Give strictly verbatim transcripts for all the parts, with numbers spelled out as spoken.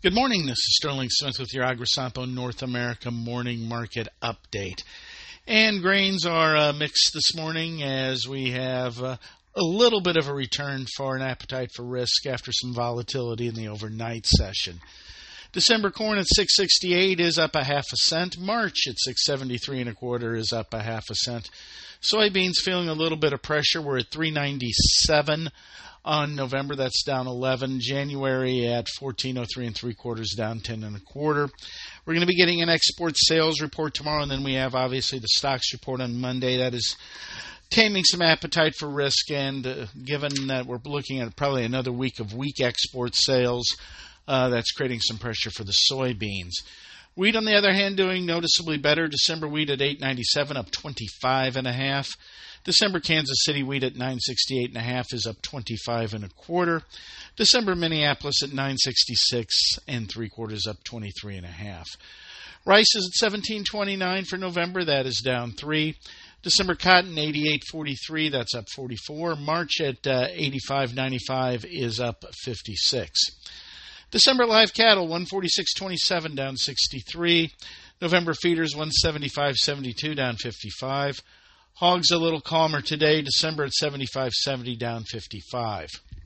Good morning. This is Sterling Smith with your Agrisampo North America Morning Market Update. And grains are uh, mixed this morning as we have uh, a little bit of a return for an appetite for risk after some volatility in the overnight session. December corn at six sixty-eight is up a half a cent. March at six seventy-three and a quarter is up a half a cent. Soybeans feeling a little bit of pressure. We're at three ninety-seven on November. That's down eleven. January at fourteen oh three and three quarters, down ten and a quarter. We're going to be getting an export sales report tomorrow, and then we have obviously the stocks report on Monday. That is taming some appetite for risk, and uh, given that we're looking at probably another week of weak export sales, uh, that's creating some pressure for the soybeans. Wheat, on the other hand, doing noticeably better. December wheat at eight ninety-seven, up twenty-five and a half. December Kansas City wheat at nine sixty-eight and a half is up twenty-five and a quarter. December Minneapolis at nine sixty-six and three quarters, up twenty-three and a half. Rice is at seventeen twenty-nine for November. That is down three. December cotton eighty-eight forty-three. That's up forty-four. March at uh, eighty-five ninety-five is up fifty-six. December live cattle one forty-six twenty-seven, down sixty-three. November feeders one seventy-five seventy-two, down fifty-five. Hogs a little calmer today. December at seventy-five seventy, down fifty-five.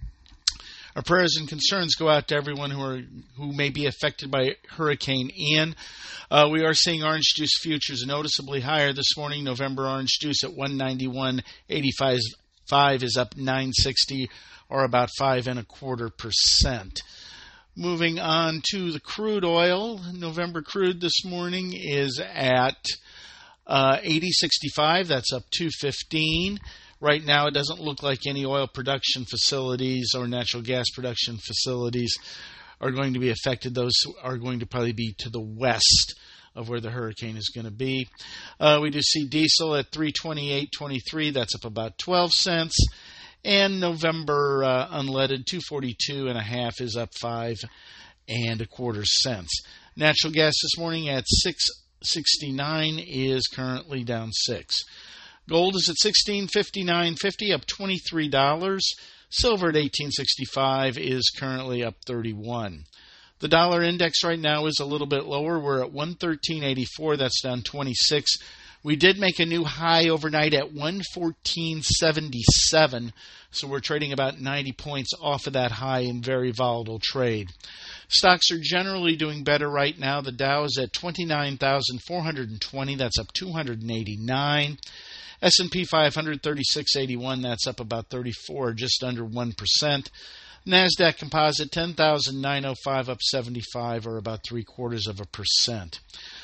Our prayers and concerns go out to everyone who are who may be affected by Hurricane Ian. Uh, we are seeing orange juice futures noticeably higher this morning. November orange juice at one ninety-one eighty-five is up nine sixty, or about five and a quarter percent. Moving on to the crude oil. November crude this morning is at uh, eighty sixty-five. That's up two fifteen. Right now, it doesn't look like any oil production facilities or natural gas production facilities are going to be affected. Those are going to probably be to the west of where the hurricane is going to be. Uh, we do see diesel at three twenty-eight twenty-three. That's up about twelve cents. And November uh, unleaded two forty-two and a half is up five and a quarter cents. Natural gas this morning at six sixty-nine is currently down six. Gold is at sixteen fifty-nine fifty, up twenty-three dollars. Silver at eighteen sixty-five is currently up thirty-one. The dollar index right now is a little bit lower. We're at one thirteen eighty-four. That's down twenty-six. We did make a new high overnight at one fourteen seventy-seven, so we're trading about ninety points off of that high in very volatile trade. Stocks are generally doing better right now. The Dow is at twenty-nine thousand four hundred twenty. That's up two hundred eighty-nine. S and P five hundred thirty-six eighty-one. That's up about thirty-four, just under one percent. NASDAQ Composite ten thousand nine hundred five, up seventy-five, or about three quarters of a percent.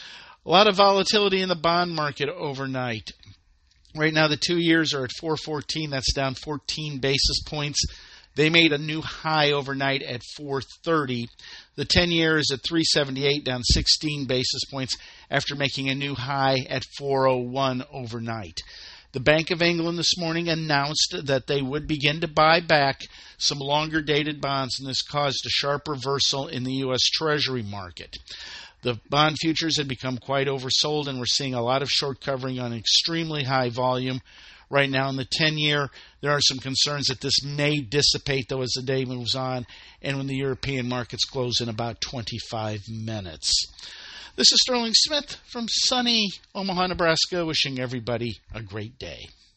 A lot of volatility in the bond market overnight. Right now, the two years are at four fourteen. That's down fourteen basis points. They made a new high overnight at four thirty. The ten-year is at three seventy-eight, down sixteen basis points after making a new high at four oh one overnight. The Bank of England this morning announced that they would begin to buy back some longer-dated bonds, and this caused a sharp reversal in the U S Treasury market. The bond futures had become quite oversold, and we're seeing a lot of short covering on extremely high volume. Right now in the ten-year, there are some concerns that this may dissipate, though, as the day moves on, and when the European markets close in about twenty-five minutes. This is Sterling Smith from sunny Omaha, Nebraska, wishing everybody a great day.